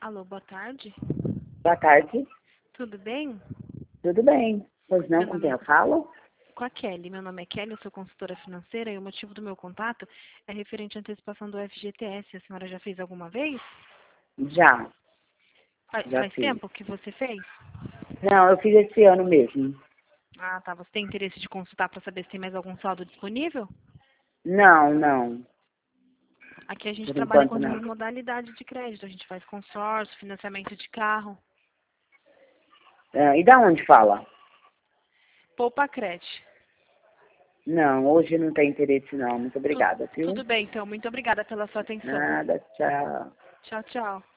Alô, boa tarde. Boa tarde. Tudo bem? Tudo bem? Pois não, Meu com nome quem é... eu falo? Com a Kelly. Meu nome é Kelly, eu sou consultora financeira e o motivo do meu contato é referente à antecipação do FGTS. A senhora já fez alguma vez? Já Faz fiz. tempo que você fez? Não, eu fiz esse ano mesmo. Ah, tá. Você tem interesse de consultar para saber se tem mais algum saldo disponível? Não. Aqui a gente Por trabalha enquanto com não. duas modalidades de crédito. A gente faz consórcio, financiamento de carro. E da onde fala? Poupa Cred. Não, hoje não tem interesse não. Muito obrigada, viu? Tudo bem, então. Muito obrigada pela sua atenção. Nada, tchau. Tchau, tchau.